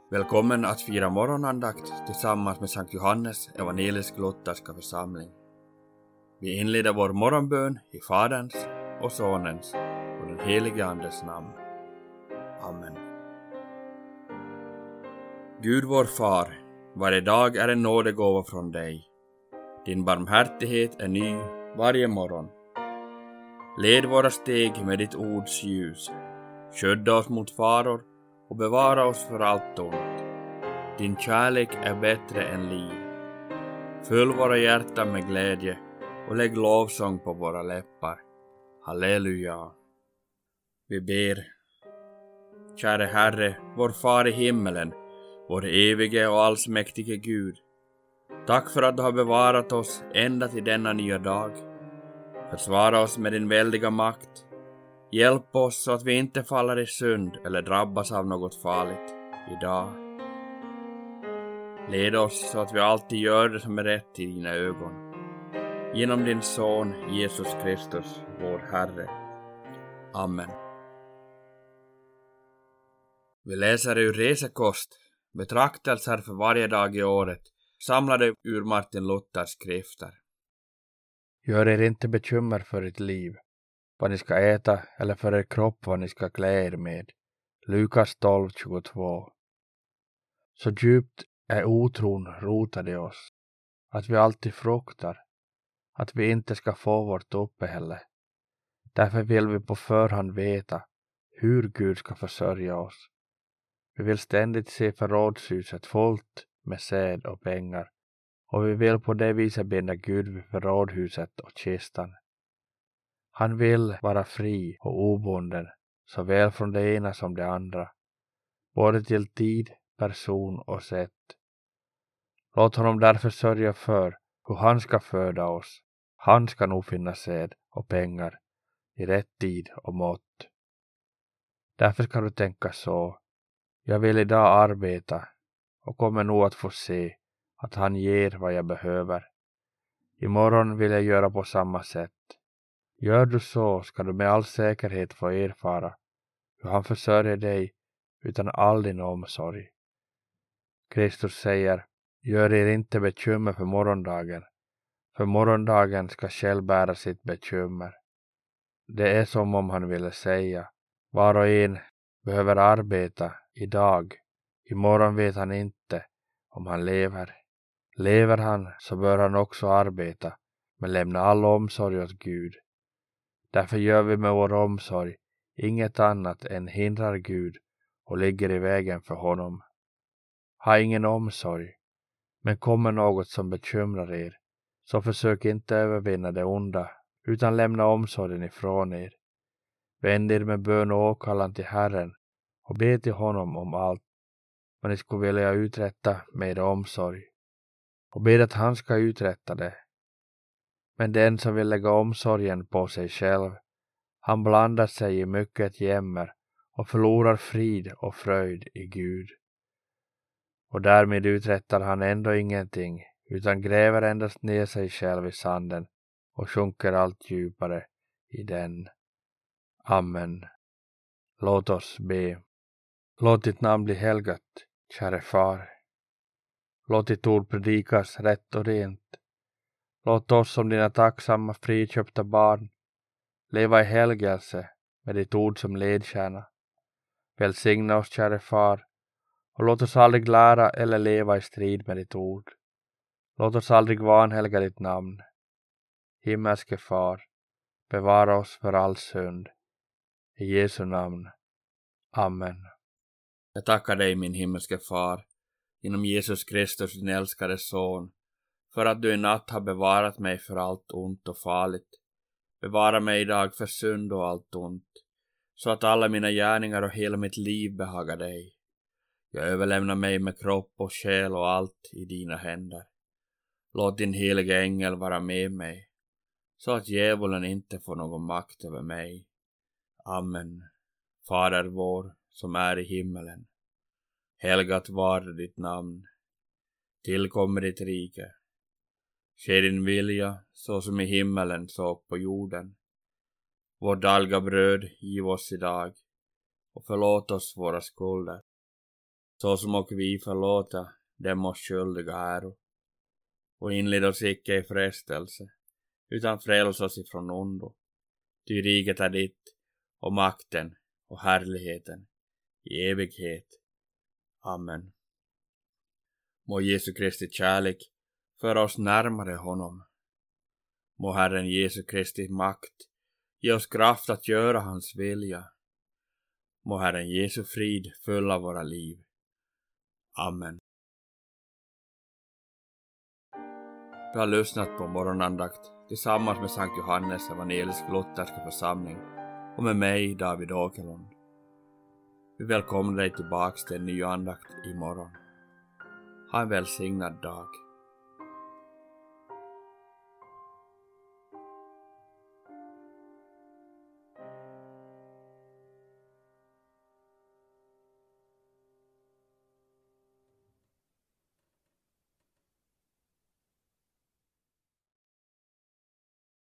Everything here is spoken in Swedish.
Välkommen att fira morgonandakt tillsammans med Sankt Johannes evangelisk-lutherska församling. Vi inleder vår morgonbön i Faderns och Sonens och den helige Andes namn. Amen. Gud vår far, varje dag är en nådegåva från dig. Din barmhärtighet är ny varje morgon. Led våra steg med ditt ords ljus. Skydda oss mot faror och bevara oss för allt ont. Din kärlek är bättre än liv. Fyll våra hjärtan med glädje och lägg lovsång på våra läppar. Halleluja. Vi ber. Käre Herre, vår far i himmelen, vår evige och allsmäktige Gud. Tack för att du har bevarat oss ända till denna nya dag. Försvara oss med din väldiga makt. Hjälp oss så att vi inte faller i synd eller drabbas av något farligt idag. Led oss så att vi alltid gör det som är rätt i dina ögon. Genom din son Jesus Kristus, vår Herre. Amen. Vi läser ur Resekost, betraktelser för varje dag i året, samlade ur Martin Luthers skrifter. Gör er inte bekymmer för ert liv, vad ni ska äta, eller för er kropp vad ni ska klä er med. Lukas 12:22. Så djupt är otron rotad i oss, att vi alltid fruktar att vi inte ska få vårt uppehälle. Därför vill vi på förhand veta hur Gud ska försörja oss. Vi vill ständigt se förrådshuset fullt med säd och pengar, och vi vill på det viset binda Gud vid förrådhuset och kistan. Han vill vara fri och obunden, såväl från det ena som det andra, både till tid, person och sätt. Låt honom därför sörja för hur han ska föda oss. Han ska nog finna säd och pengar i rätt tid och mått. Därför ska du tänka så. Jag vill idag arbeta och kommer nog att få se att han ger vad jag behöver. Imorgon vill jag göra på samma sätt. Gör du så ska du med all säkerhet få erfara hur han försörjer dig utan all din omsorg. Kristus säger, gör er inte bekymmer för morgondagen ska själv bära sitt bekymmer. Det är som om han ville säga, var och en behöver arbeta idag, imorgon vet han inte om han lever. Lever han så bör han också arbeta, men lämna all omsorg åt Gud. Därför gör vi med vår omsorg inget annat än hindrar Gud och ligger i vägen för honom. Ha ingen omsorg, men kommer något som bekymrar er, så försök inte övervinna det onda, utan lämna omsorgen ifrån er. Vänd er med bön och åkallan till Herren och be till honom om allt vad ni skulle vilja uträtta med er omsorg, och be att han ska uträtta det. Men den som vill lägga omsorgen på sig själv, han blandar sig i mycket jämmer och förlorar frid och fröjd i Gud. Och därmed uträttar han ändå ingenting, utan gräver endast ner sig själv i sanden och sjunker allt djupare i den. Amen. Låt oss be. Låt ditt namn bli helgat, käre far. Låt ditt ord predikas rätt och rent. Låt oss som dina tacksamma friköpta barn leva i helgelse med ditt ord som ledstjärna. Välsigna oss, käre far, och låt oss aldrig lära eller leva i strid med ditt ord. Låt oss aldrig vanhelga ditt namn. Himmelske far, bevara oss för all synd. I Jesu namn. Amen. Jag tackar dig, min himmelske far, genom Jesus Kristus, din älskade son, för att du i natt har bevarat mig för allt ont och farligt. Bevara mig idag för synd och allt ont, så att alla mina gärningar och hela mitt liv behagar dig. Jag överlämnar mig med kropp och själ och allt i dina händer. Låt din heliga ängel vara med mig, så att djävulen inte får någon makt över mig. Amen. Fader vår, som är i himmelen. Helgat var ditt namn. Tillkommer ditt rike. Ske din vilja, så som i himmelen så på jorden. Vårt dagliga bröd giv oss idag, och förlåt oss våra skulder, så som och vi förlåta dem oss skyldiga äro. Och inled oss icke i frestelse, utan fräls oss ifrån ondo. Ty riket är ditt, och makten och härligheten i evighet. Amen. Må Jesu Kristi kärlek föra oss närmare honom. Må Herren Jesu Kristi makt ge oss kraft att göra hans vilja. Må Herren Jesu frid fylla våra liv. Amen. Vi har lyssnat på morgonandakt tillsammans med Sankt Johannes evangelisk-lutherska församling och med mig, David Åkerlund. Vi välkomnar dig tillbaks till en ny andakt imorgon. Ha en välsignad dag.